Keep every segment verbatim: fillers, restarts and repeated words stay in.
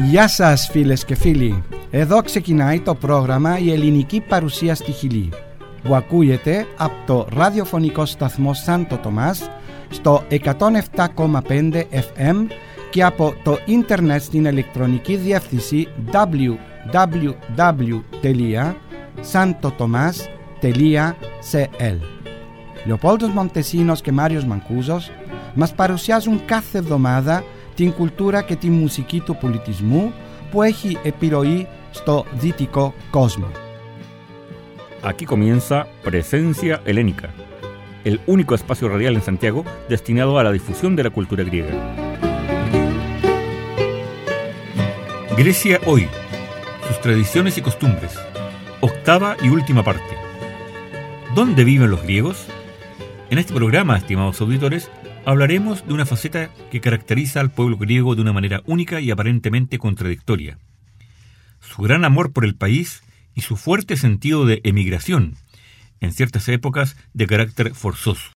Γεια σας φίλες και φίλοι. Εδώ ξεκινάει το πρόγραμμα «Η ελληνική παρουσία στη Χιλή» που ακούγεται από το ραδιοφωνικό σταθμό Σάντο Τομάς στο εκατόν επτά κόμμα πέντε εφ εμ και από το ίντερνετ στην ηλεκτρονική διεύθυνση double-u double-u double-u τελεία santo tomas τελεία c l. Λεοπόλδος Μοντεσίνος και Μάριος Μανκούζος μας παρουσιάζουν κάθε εβδομάδα την κουλτούρα και τη μουσική του πολιτισμού που έχει επιρροή στο δυτικό κόσμο. Aquí comienza Presencia Helénica, el único espacio radial en Santiago destinado a la difusión de la cultura griega. Grecia hoy, sus tradiciones y costumbres, octava y última parte. ¿Dónde viven los griegos? En este programa, estimados auditores, hablaremos de una faceta que caracteriza al pueblo griego de una manera única y aparentemente contradictoria. Su gran amor por el país y su fuerte sentido de emigración, en ciertas épocas de carácter forzoso.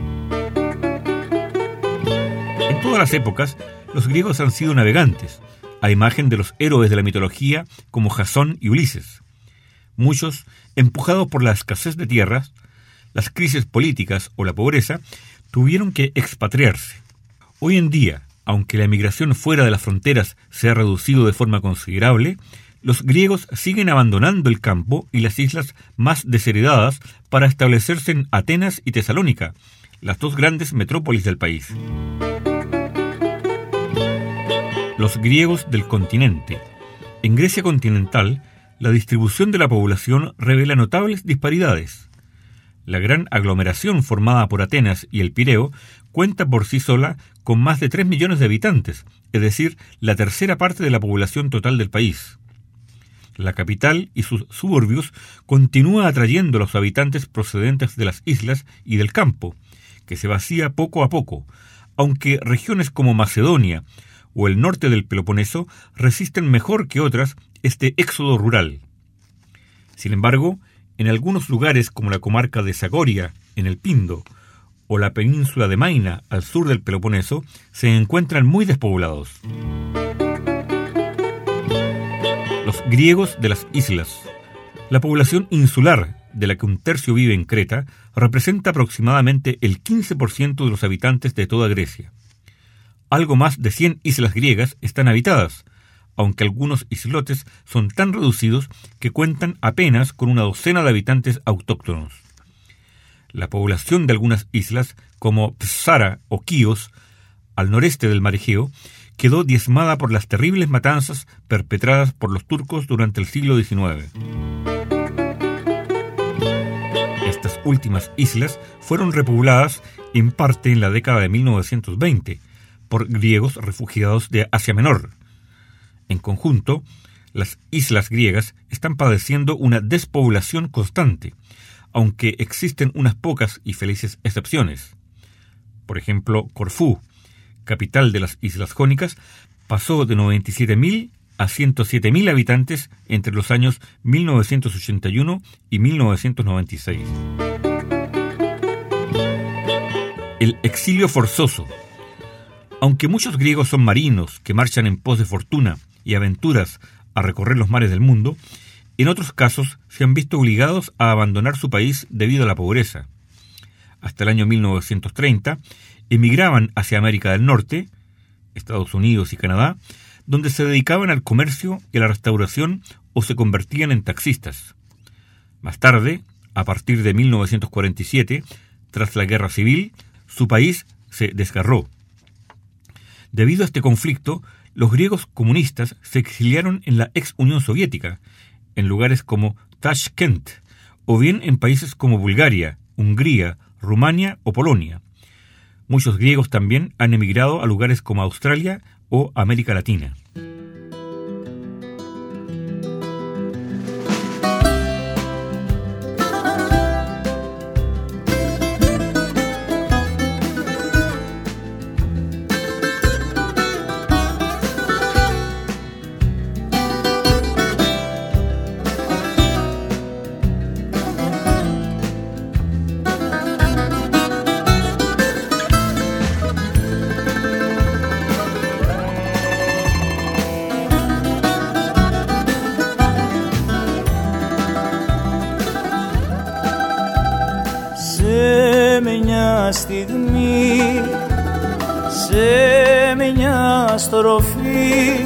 En todas las épocas, los griegos han sido navegantes, a imagen de los héroes de la mitología como Jasón y Ulises. Muchos, empujados por la escasez de tierras, las crisis políticas o la pobreza, tuvieron que expatriarse. Hoy en día, aunque la emigración fuera de las fronteras se ha reducido de forma considerable, los griegos siguen abandonando el campo y las islas más desheredadas para establecerse en Atenas y Tesalónica, las dos grandes metrópolis del país. Los griegos del continente. En Grecia continental, la distribución de la población revela notables disparidades. La gran aglomeración formada por Atenas y el Pireo cuenta por sí sola con más de tres millones de habitantes, es decir, la tercera parte de la población total del país. La capital y sus suburbios continúa atrayendo a los habitantes procedentes de las islas y del campo, que se vacía poco a poco, aunque regiones como Macedonia o el norte del Peloponeso resisten mejor que otras este éxodo rural. Sin embargo, en algunos lugares como la comarca de Sagoria, en el Pindo, o la península de Maina, al sur del Peloponeso, se encuentran muy despoblados. Los griegos de las islas. La población insular, de la que un tercio vive en Creta, representa aproximadamente el quince por ciento de los habitantes de toda Grecia. Algo más de cien islas griegas están habitadas, aunque algunos islotes son tan reducidos que cuentan apenas con una docena de habitantes autóctonos. La población de algunas islas, como Psara o Quíos, al noreste del mar Egeo, quedó diezmada por las terribles matanzas perpetradas por los turcos durante el siglo diecinueve. Estas últimas islas fueron repobladas en parte en la década de mil novecientos veinte por griegos refugiados de Asia Menor. En conjunto, las islas griegas están padeciendo una despoblación constante, aunque existen unas pocas y felices excepciones. Por ejemplo, Corfú, capital de las Islas Jónicas, pasó de noventa y siete mil a ciento siete mil habitantes entre los años mil novecientos ochenta y uno y mil novecientos noventa y seis. El exilio forzoso. Aunque muchos griegos son marinos que marchan en pos de fortuna y aventuras a recorrer los mares del mundo, en otros casos se han visto obligados a abandonar su país debido a la pobreza. Hasta el año mil novecientos treinta, emigraban hacia América del Norte, Estados Unidos y Canadá, donde se dedicaban al comercio y a la restauración o se convertían en taxistas. Más tarde, a partir de mil novecientos cuarenta y siete, tras la Guerra Civil, su país se desgarró. Debido a este conflicto, los griegos comunistas se exiliaron en la ex Unión Soviética, en lugares como Tashkent, o bien en países como Bulgaria, Hungría, Rumania o Polonia. Muchos griegos también han emigrado a lugares como Australia o América Latina. μια στιγμή, σε μια στροφή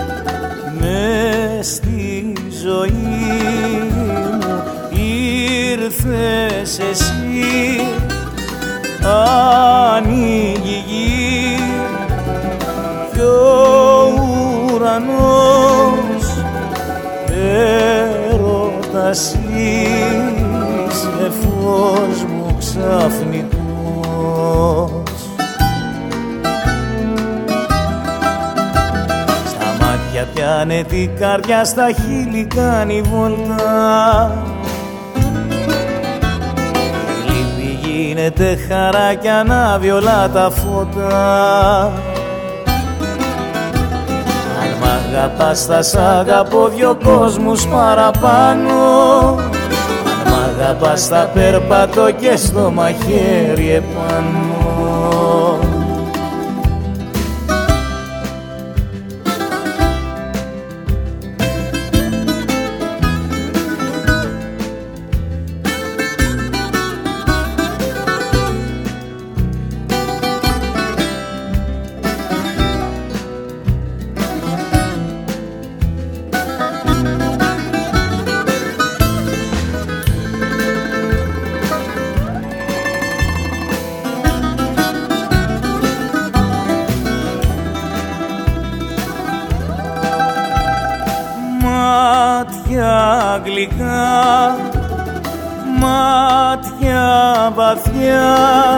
μες στη ζωή μου ήρθες εσύ. Ανοίγει η γη κι ο ουρανός, έρωτας είσαι φως μου ξαφνικός. Στα μάτια πιάνε την καρδιά, στα χείλη κάνει βόλτα, η λύπη γίνεται χαρά κι ανάβει όλα τα φώτα. Αν μ' αγαπάς θα σ' αγαπώ δυο κόσμους παραπάνω, αν μ' αγαπάς θα περπατώ και στο μαχαίρι επάνω. Γλυκά, μάτια βαθιά,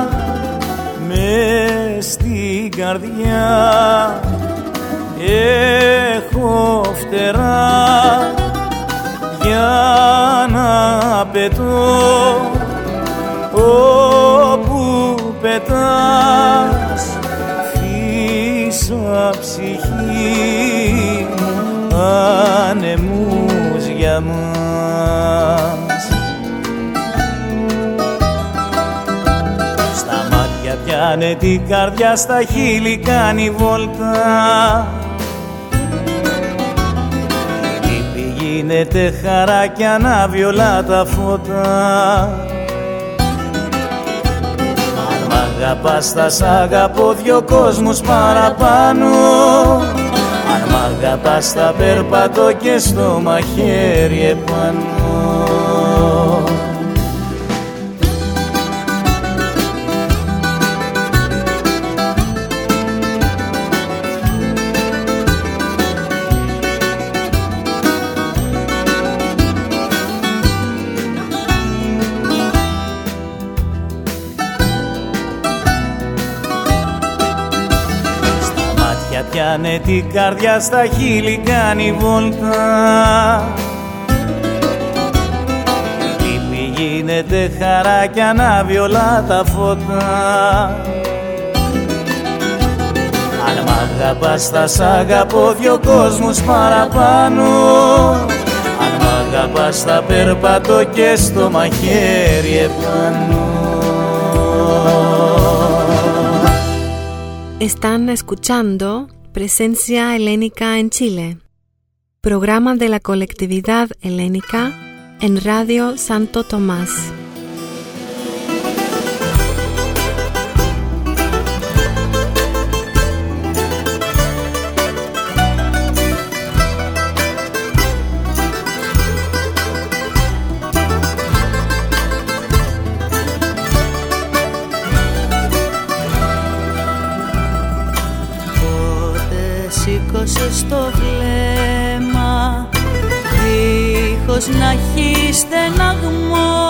μες στην καρδιά έχω φτερά για να πετώ όπου πετάς. Φύσα ψυχή μου ανεμούς για μας. Στα μάτια πιάνε την καρδιά, στα χείλη κάνει βόλτα, η λύπη γίνεται χαρά κι ανάβει όλα τα φώτα. Αν μ' αγαπάς θα σ' αγαπώ δυο κόσμους παραπάνω, αν μ' αγαπάς θα περπατώ και στο μαχαίρι επάνω. Πιάνε την καρδιά, στα χείλη κάνει βόλτα, η λύπη γίνεται χαρά κι ανάβει όλα τα φώτα. Αν μ' αγαπάς θα σ' αγαπώ δυο κόσμους παραπάνω, αν μ' αγαπάς θα περπατώ και στο μαχαίρι επάνω. Están escuchando Presencia Helénica en Chile, programa de la colectividad helénica en Radio Santo Tomás. Στο βλέμμα δίχως να έχει στεναγμό,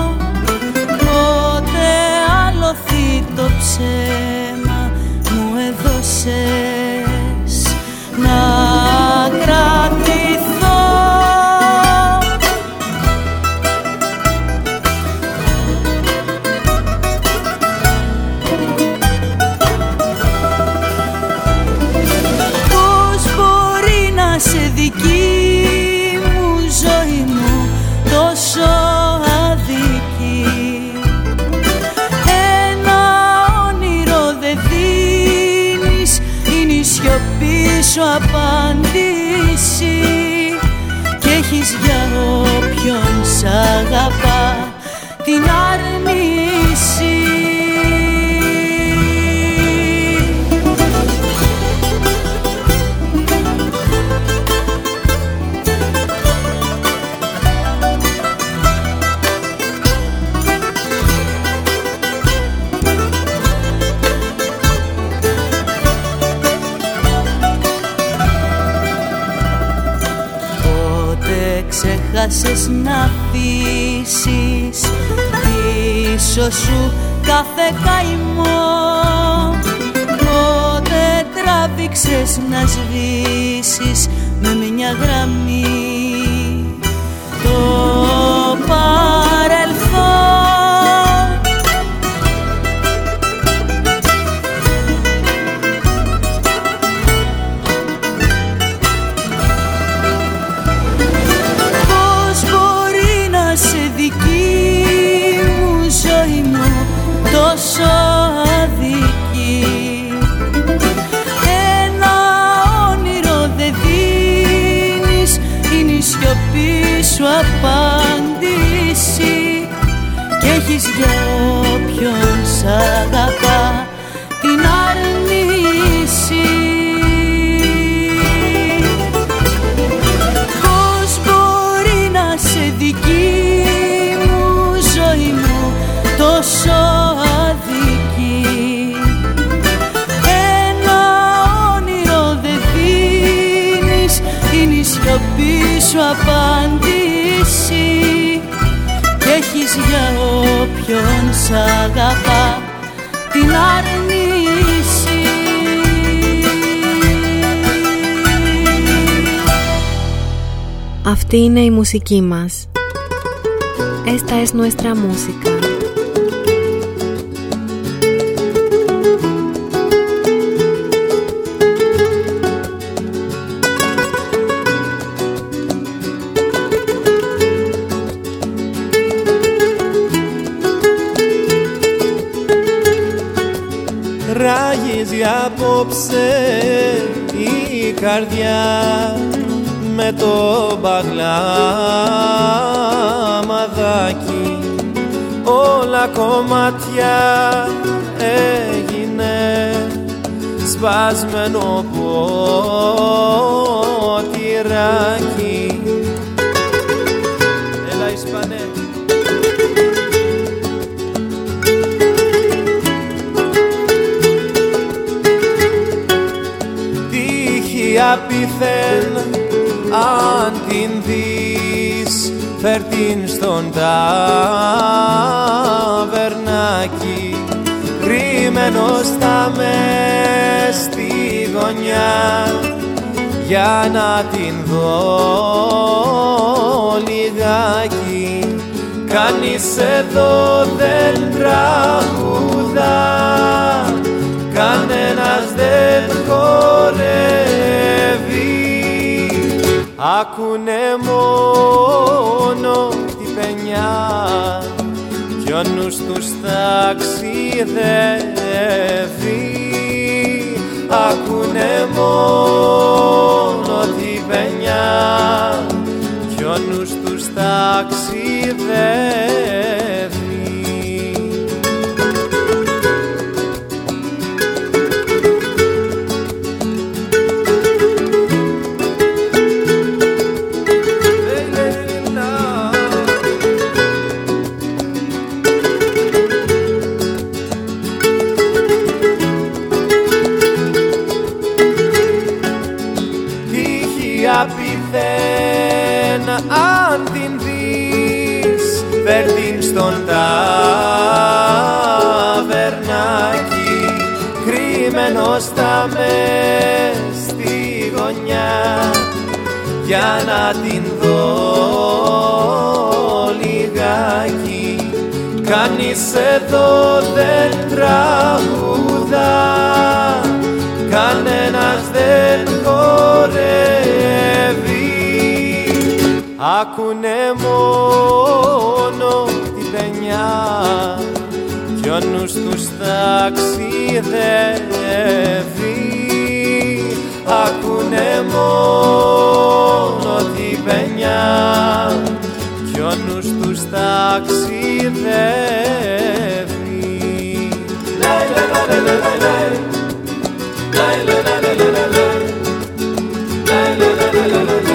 πότε άλοθη το ψέμα μου έδωσες να κρατηθώ. Σε δική μου ζωή μου τόσο αδική, ένα όνειρο δεν δίνεις, είναι η σιωπή σου απάντηση, και έχεις για όποιον σ' αγαπά την άρνηση. ξέχασες να αφήσεις πίσω σου κάθε καημό. Πότε τράβηξες να σβήσεις με μια γραμμή το παρελθόν. Πώς μπορεί να σε δική μου ζωή μου τόσο αδική? Ένα όνειρο δεν δίνεις, είναι η σιωπή σου απάντηση. Κι έχεις για όποιον σ' αγαπά την αρνήση. Πώς μπορεί να σε δική μου ζωή μου τόσο αδική? Ένα όνειρο δεν δίνεις, είναι η σιωπή σου απάντηση. Κι έχεις για όποιον σ' αγαπά την αρνήση. Αυτή είναι η μουσική μας. Esta es nuestra música. Ράγιζει απόψε η καρδιά με το μπαγλαμαδάκι. Όλα κομμάτια έγινε σπασμένο ποτηράκι. Έλα Ισπανέ. Απίθεν αν την δεις, φέρ' την στον ταβερνάκι, κρυμμένο στα μες στη γωνιά, για να την δω λιγάκι. Κανείς εδώ δεν τραγουδά, κανένας δεν χορεύει. Άκουνε μόνο τη παινιά κι ο νους τους ταξιδεύει. Άκουνε μόνο τη παινιά κι ο νους τους ταξιδεύει. Απίθεν αν την δεις, φέρ' την στον ταβερνάκι, κρυμμένο στα μες στη γωνιά, για να την δω λιγάκι. Κανείς εδώ δεν τραγουδά, κανένας δεν χορεύει. Άκουνε μόνο την παινιά κι ο νους τους ταξιδεύει. Άκουνε μόνο την παινιά κι ο νους τους ταξιδεύει. Λαϊ, λαϊ, λαϊ, λαϊ, λαϊ. Lay, lay, lay, lay, lay, lay. Lay, lay, lay, lay, lay, lay.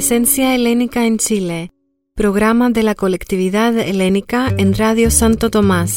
Presencia Helénica en Chile, programa de la colectividad helénica en Radio Santo Tomás.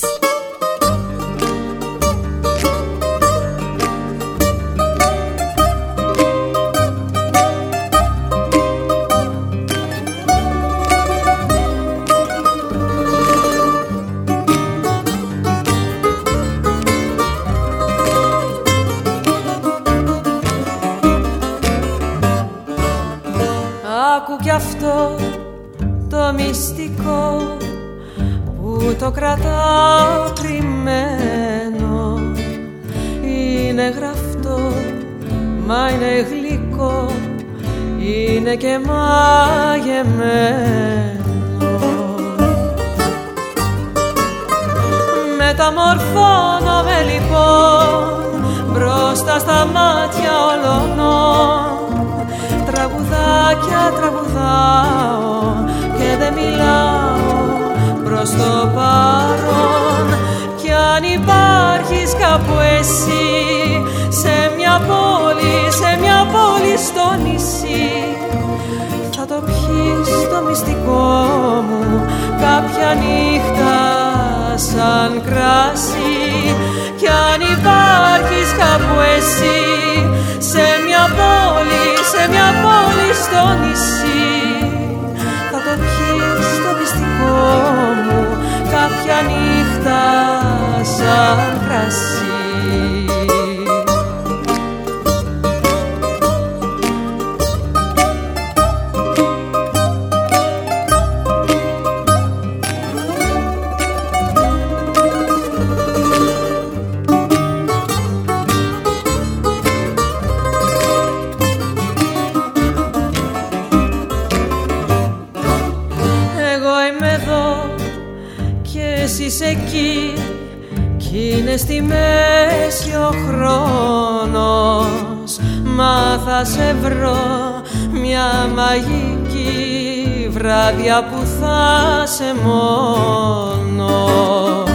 Άκου κι αυτό το μυστικό που το κρατάω κρυμμένο. Είναι γραφτό, μα είναι γλυκό, είναι και μαγεμένο. Μεταμορφώνομαι λοιπόν μπροστά στα μάτια όλων. Τραγουδάκια τραγουδάω και δεν μιλάω προς το παρόν. Κι αν υπάρχεις κάπου εσύ σε μια πόλη, σε μια πόλη στο νησί, θα το πιεις το μυστικό μου κάποια νύχτα σαν κράσι. Κι αν υπάρχεις κάπου εσύ σε μια πόλη, σε μια πόλη στο νησί, θα το πιεις το μυστικό μου κάποια νύχτα σαν κρασί. Είσαι εκεί κι είναι στη μέση ο χρόνος. Μα θα σε βρω μια μαγική βράδια που θα σε μόνος.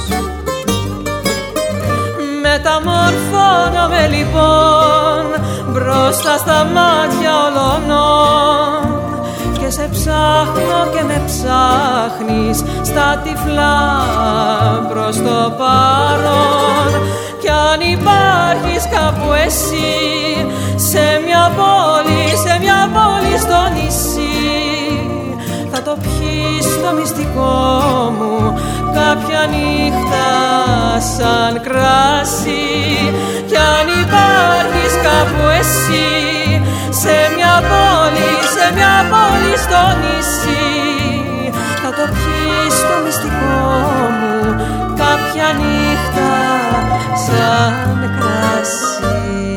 Μεταμορφώνομαι λοιπόν μπροστά στα μάτια όλων. Και σε ψάχνω και με ψάχνεις στα τυφλά προς το παρόν. Κι αν υπάρχεις κάπου εσύ σε μια πόλη, σε μια πόλη στο νησί, θα το πιεις το μυστικό μου κάποια νύχτα σαν κράσι. Κι αν υπάρχεις κάπου εσύ σε μια πόλη, σε μια πόλη στο νησί, θα το πιεις το μυστικό μου κάποια νύχτα σαν κράσι.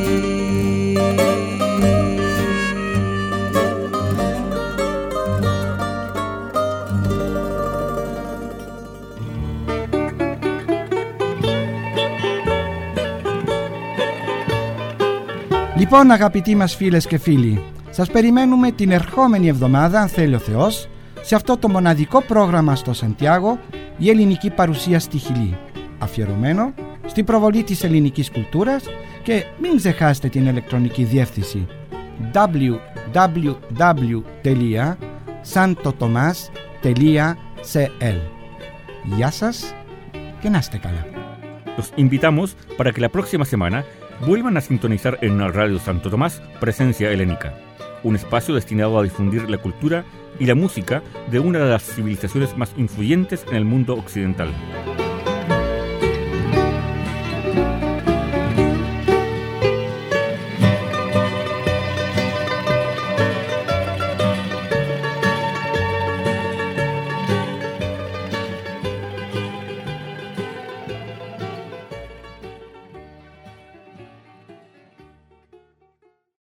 Λοιπόν, αγαπητοί μας φίλες και φίλοι, σας περιμένουμε την ερχόμενη εβδομάδα, αν θέλει ο Θεός, σε αυτό το μοναδικό πρόγραμμα στο Σαντιάγο, η ελληνική παρουσία στη Χιλή, αφιερωμένο στην προβολή της ελληνικής κουλτούρας. Και μην ξεχάσετε την ηλεκτρονική διεύθυνση double-u double-u double-u τελεία santotomas τελεία cl. Γεια σας και να είστε καλά. Los invitamos para que la próxima semana vuelvan a sintonizar en Radio Santo Tomás Presencia Helénica, un espacio destinado a difundir la cultura y la música de una de las civilizaciones más influyentes en el mundo occidental.